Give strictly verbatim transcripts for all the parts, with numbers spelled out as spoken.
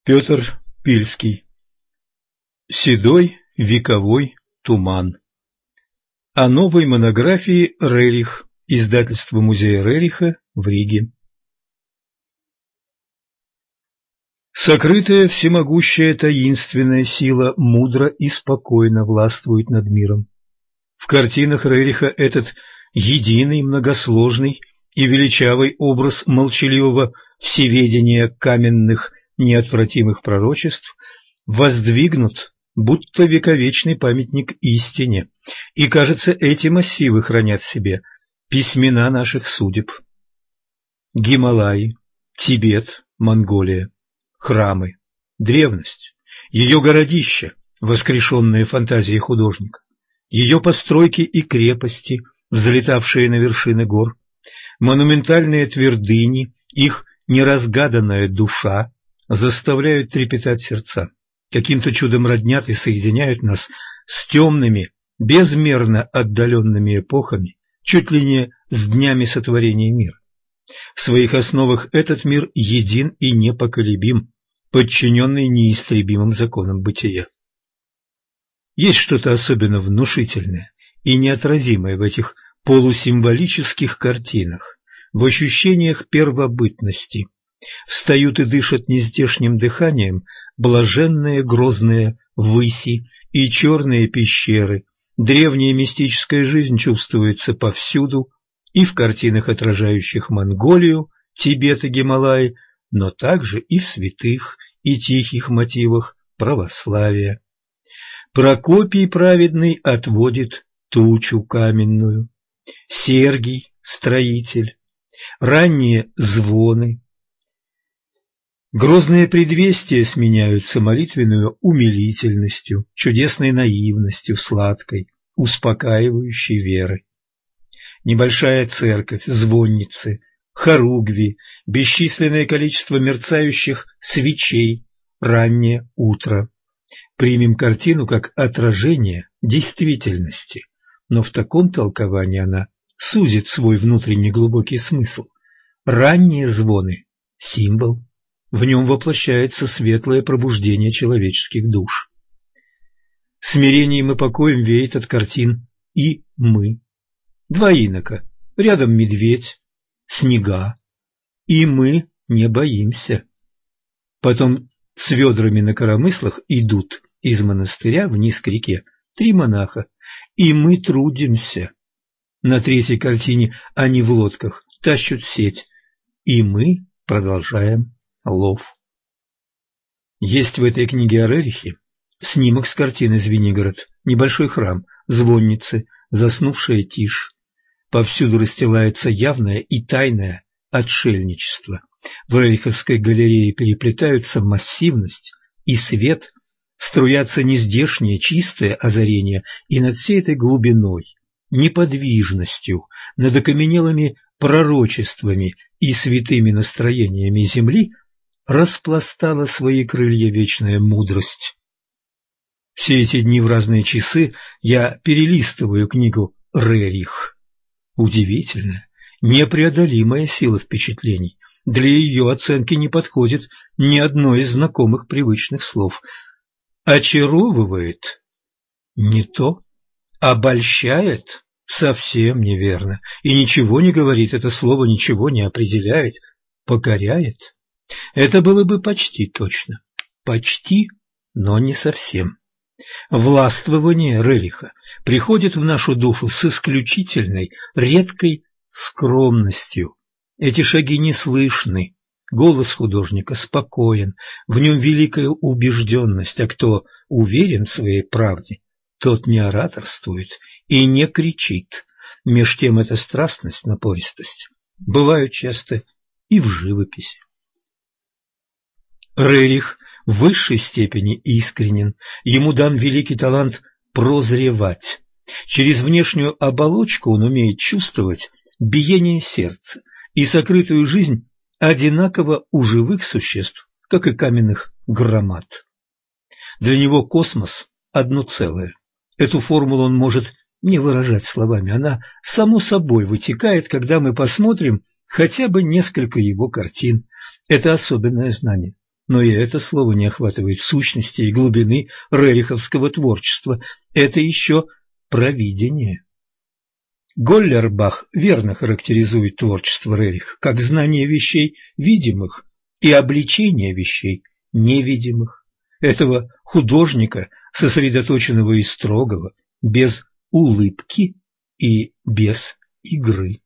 Петр Пильский. Седой вековой туман. О новой монографии Рерих. Издательство музея Рериха в Риге. Сокрытая, всемогущая, таинственная сила мудро и спокойно властвует над миром. В картинах Рериха этот единый, многосложный и величавый образ молчаливого всеведения каменных неотвратимых пророчеств воздвигнут, будто вековечный памятник истине, и, кажется, эти массивы хранят в себе письмена наших судеб. Гималаи, Тибет, Монголия, храмы, древность, ее городища, воскрешенные фантазией художника, ее постройки и крепости, взлетавшие на вершины гор, монументальные твердыни, их неразгаданная душа заставляют трепетать сердца, каким-то чудом роднят и соединяют нас с темными, безмерно отдаленными эпохами, чуть ли не с днями сотворения мира. В своих основах этот мир един и непоколебим, подчиненный неистребимым законам бытия. Есть что-то особенно внушительное и неотразимое в этих полусимволических картинах, в ощущениях первобытности. Встают и дышат нездешним дыханием блаженные грозные выси и черные пещеры. Древняя мистическая жизнь чувствуется повсюду, и в картинах, отражающих Монголию, Тибет и Гималаи, но также и в святых и тихих мотивах православия. Прокопий праведный отводит тучу каменную, Сергий – строитель, ранние звоны. Грозные предвестия сменяются молитвенную умилительностью, чудесной наивностью, сладкой, успокаивающей верой. Небольшая церковь, звонницы, хоругви, бесчисленное количество мерцающих свечей, раннее утро. Примем картину как отражение действительности, но в таком толковании она сузит свой внутренний глубокий смысл. Ранние звоны – символ. В нем воплощается светлое пробуждение человеческих душ. Смирением и покоем веет от картин и мы. Два инока, рядом медведь, снега, и мы не боимся. Потом с ведрами на коромыслах идут из монастыря вниз к реке три монаха, и мы трудимся. На третьей картине они в лодках тащут сеть, и мы продолжаем лов. Есть в этой книге о Рерихе снимок с картины «Звенигород», небольшой храм, звонницы, заснувшая тишь. Повсюду расстилается явное и тайное отшельничество. В Рериховской галерее переплетаются массивность и свет, струятся нездешнее чистое озарение, и над всей этой глубиной, неподвижностью, над окаменелыми пророчествами и святыми настроениями земли распластала свои крылья вечная мудрость. Все эти дни в разные часы я перелистываю книгу «Рерих». Удивительная, непреодолимая сила впечатлений. Для ее оценки не подходит ни одно из знакомых привычных слов. Очаровывает – не то, обольщает – совсем неверно, и ничего не говорит, это слово ничего не определяет, покоряет. Это было бы почти точно. Почти, но не совсем. Властвование Рериха приходит в нашу душу с исключительной, редкой скромностью. Эти шаги не слышны. Голос художника спокоен, в нем великая убежденность, а кто уверен в своей правде, тот не ораторствует и не кричит. Меж тем эта страстность, напористость бывают часто и в живописи. Рерих в высшей степени искренен, ему дан великий талант прозревать. Через внешнюю оболочку он умеет чувствовать биение сердца и сокрытую жизнь одинаково у живых существ, как и каменных громад. Для него космос – одно целое. Эту формулу он может не выражать словами, она само собой вытекает, когда мы посмотрим хотя бы несколько его картин. Это особенное знание. Но и это слово не охватывает сущности и глубины рериховского творчества. Это еще провидение. Голлербах верно характеризует творчество Рериха как знание вещей видимых и обличение вещей невидимых. Этого художника, сосредоточенного и строгого, без улыбки и без игры.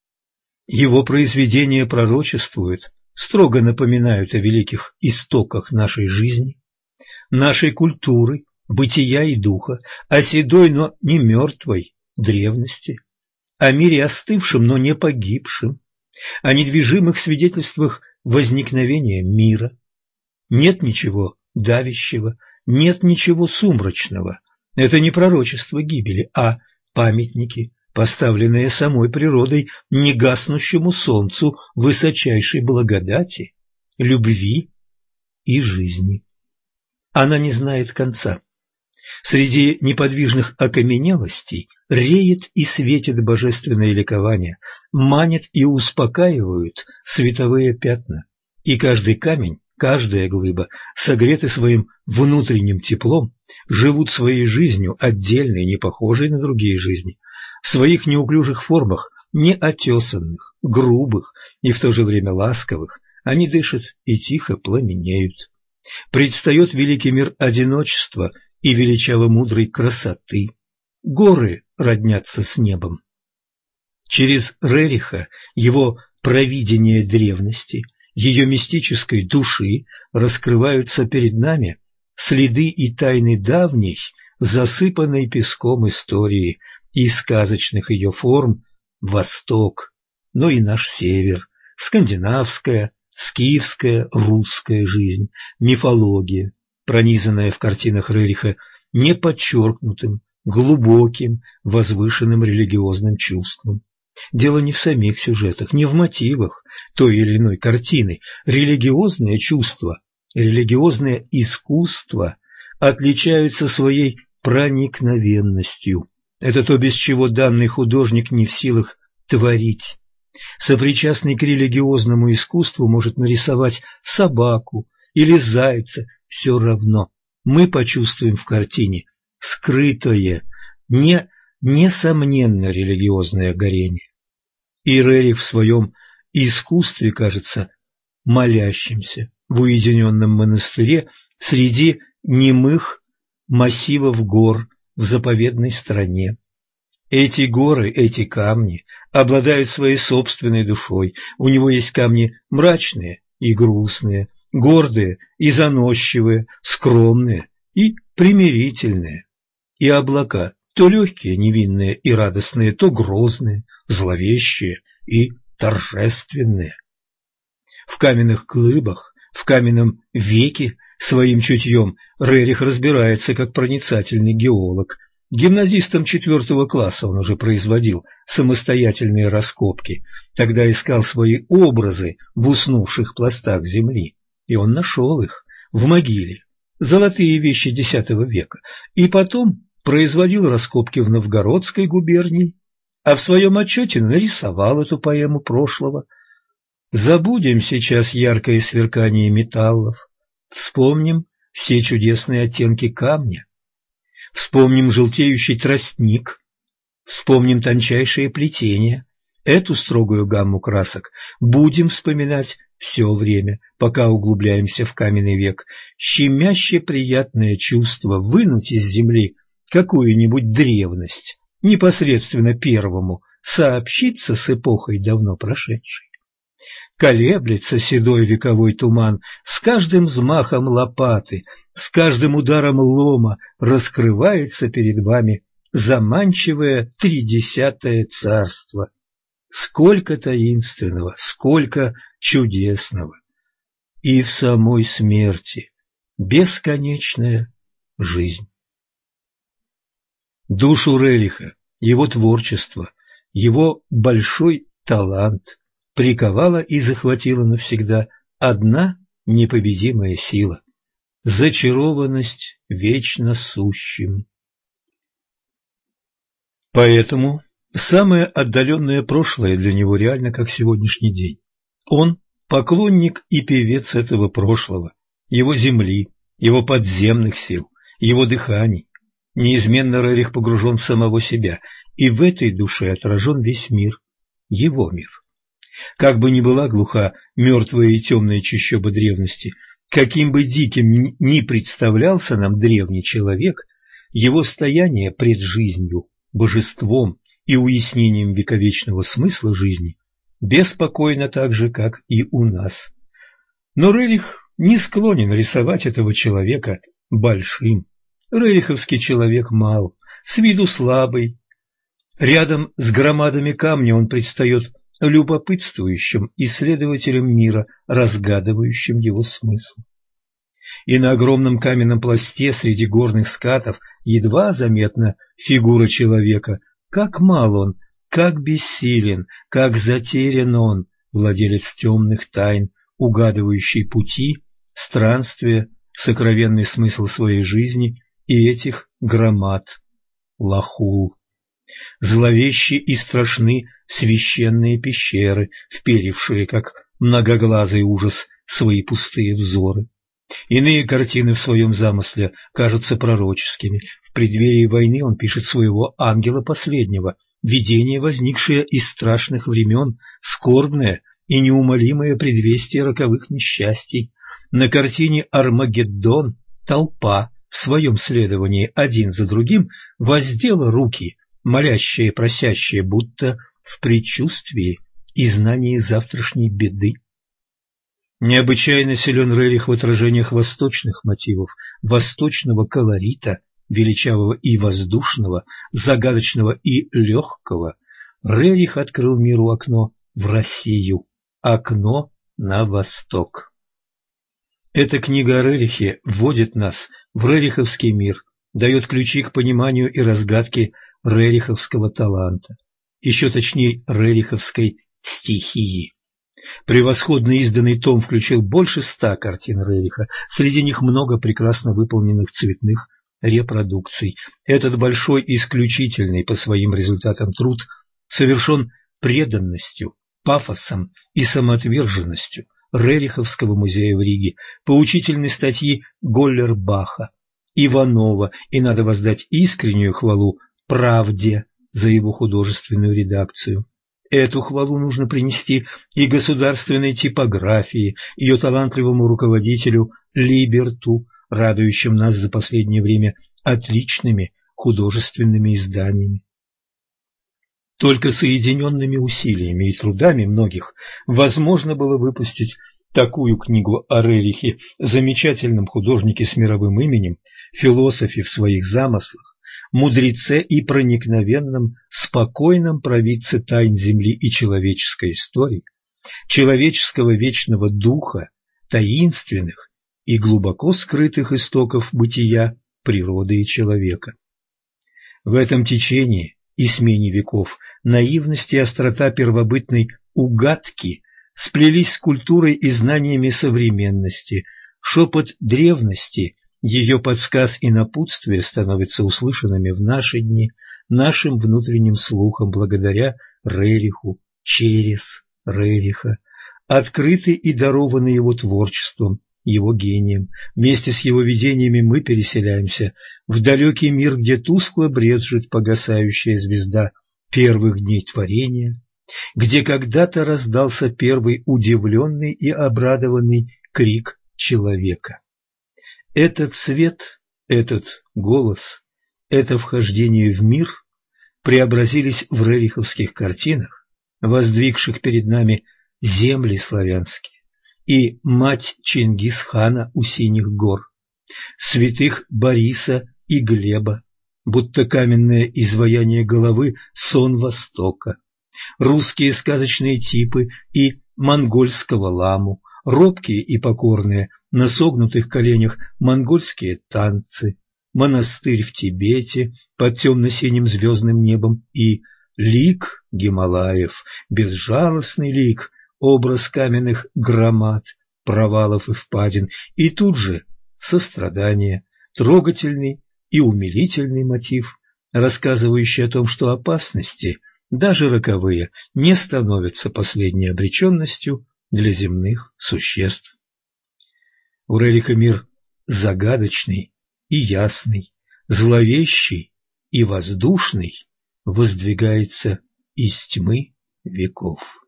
Его произведения пророчествуют, строго напоминают о великих истоках нашей жизни, нашей культуры, бытия и духа, о седой, но не мертвой древности, о мире остывшем, но не погибшем, о недвижимых свидетельствах возникновения мира. Нет ничего давящего, нет ничего сумрачного. Это не пророчество гибели, а памятники, поставленные самой природой негаснущему солнцу высочайшей благодати, любви и жизни. Она не знает конца. Среди неподвижных окаменелостей реет и светит божественное ликование, манят и успокаивают световые пятна, и каждый камень, каждая глыба, согреты своим внутренним теплом, живут своей жизнью, отдельной, не похожей на другие жизни, в своих неуклюжих формах, неотесанных, грубых и в то же время ласковых, они дышат и тихо пламенеют. Предстает великий мир одиночества и величаво-мудрой красоты. Горы роднятся с небом. Через Рериха, его провидение древности, ее мистической души раскрываются перед нами следы и тайны давней, засыпанной песком истории и сказочных ее форм Восток, но и наш Север, скандинавская, скифская, русская жизнь, мифология, пронизанная в картинах Рериха неподчеркнутым, глубоким, возвышенным религиозным чувством. Дело не в самих сюжетах, не в мотивах той или иной картины. Религиозное чувство, религиозное искусство отличаются своей проникновенностью. Это то, без чего данный художник не в силах творить. Сопричастный к религиозному искусству может нарисовать собаку или зайца, все равно. Мы почувствуем в картине скрытое, не, несомненно религиозное горение. И Рерих в своем искусстве кажется молящимся в уединенном монастыре среди немых массивов гор в заповедной стране. Эти горы, эти камни обладают своей собственной душой. У него есть камни мрачные и грустные, гордые и заносчивые, скромные и примирительные. И облака, то легкие, невинные и радостные, то грозные, зловещие и торжественные. В каменных глыбах, в каменном веке своим чутьем Рерих разбирается как проницательный геолог. Гимназистом четвертого класса он уже производил самостоятельные раскопки, тогда искал свои образы в уснувших пластах земли, и он нашел их в могиле, золотые вещи десятого века, и потом производил раскопки в Новгородской губернии, а в своем отчете нарисовал эту поэму прошлого. Забудем сейчас яркое сверкание металлов, вспомним все чудесные оттенки камня, вспомним желтеющий тростник, вспомним тончайшее плетение. Эту строгую гамму красок будем вспоминать все время, пока углубляемся в каменный век. Щемяще приятное чувство вынуть из земли какую-нибудь древность, непосредственно первому, сообщиться с эпохой давно прошедшей. Колеблется седой вековой туман, с каждым взмахом лопаты, с каждым ударом лома раскрывается перед вами заманчивое тридесятое царство. Сколько таинственного, сколько чудесного! И в самой смерти бесконечная жизнь. Душу Рериха, его творчество, его большой талант приковала и захватила навсегда одна непобедимая сила – зачарованность вечно сущим. Поэтому самое отдаленное прошлое для него реально как сегодняшний день. Он – поклонник и певец этого прошлого, его земли, его подземных сил, его дыханий. Неизменно Рерих погружен в самого себя, и в этой душе отражен весь мир, его мир. Как бы ни была глуха мертвая и темная чащоба древности, каким бы диким ни представлялся нам древний человек, его стояние пред жизнью, божеством и уяснением вековечного смысла жизни беспокойно так же, как и у нас. Но Рерих не склонен рисовать этого человека большим. Рериховский человек мал, с виду слабый. Рядом с громадами камня он предстает любопытствующим исследователем мира, разгадывающим его смысл. И на огромном каменном пласте среди горных скатов едва заметна фигура человека. Как мал он, как бессилен, как затерян он, владелец темных тайн, угадывающий пути, странствия, сокровенный смысл своей жизни и этих громад. Лахул. Зловещи и страшны священные пещеры, вперившие, как многоглазый ужас, свои пустые взоры. Иные картины в своем замысле кажутся пророческими. В преддверии войны он пишет своего ангела последнего, видение, возникшее из страшных времен, скорбное и неумолимое предвестие роковых несчастий. На картине «Армагеддон» толпа в своем следовании один за другим воздела руки, молящие, просящие, будто в предчувствии и знании завтрашней беды. Необычайно силен Рерих в отражениях восточных мотивов, восточного колорита, величавого и воздушного, загадочного и легкого. Рерих открыл миру окно в Россию, окно на восток. Эта книга о Рерихе вводит нас в рериховский мир, дает ключи к пониманию и разгадке рериховского таланта, еще точнее рериховской стихии. Превосходно изданный том включил больше ста картин Рериха, среди них много прекрасно выполненных цветных репродукций. Этот большой, исключительный по своим результатам труд совершен преданностью, пафосом и самоотверженностью Рериховского музея в Риге, поучительной статьи Голлербаха, Иванова, и надо воздать искреннюю хвалу «Правде» за его художественную редакцию. Эту хвалу нужно принести и государственной типографии, ее талантливому руководителю Либерту, радующим нас за последнее время отличными художественными изданиями. Только соединенными усилиями и трудами многих возможно было выпустить такую книгу о Рерихе, замечательном художнике с мировым именем, философе в своих замыслах, мудреце и проникновенном, спокойном провидце тайн земли и человеческой истории, человеческого вечного духа, таинственных и глубоко скрытых истоков бытия, природы и человека. В этом течении и смене веков наивность и острота первобытной угадки сплелись с культурой и знаниями современности, шепот древности, ее подсказ и напутствие становятся услышанными в наши дни нашим внутренним слухом благодаря Рериху, через Рериха, открыты и дарованы его творчеством, его гением. Вместе с его видениями мы переселяемся в далекий мир, где тускло брезжит погасающая звезда первых дней творения, где когда-то раздался первый удивленный и обрадованный крик человека. Этот свет, этот голос, это вхождение в мир преобразились в рериховских картинах, воздвигших перед нами земли славянские и мать Чингисхана у синих гор, святых Бориса и Глеба, будто каменное изваяние головы сон Востока, русские сказочные типы и монгольского ламу, робкие и покорные, на согнутых коленях монгольские танцы, монастырь в Тибете под темно-синим звездным небом и лик Гималаев, безжалостный лик, образ каменных громад, провалов и впадин, и тут же сострадание, трогательный и умилительный мотив, рассказывающий о том, что опасности, даже роковые, не становятся последней обреченностью для земных существ. У Рерика мир загадочный и ясный, зловещий и воздушный воздвигается из тьмы веков.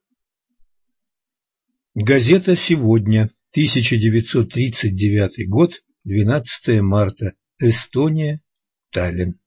Газета «Сегодня», тысяча девятьсот тридцать девятый год, двенадцатое марта, Эстония, Таллин.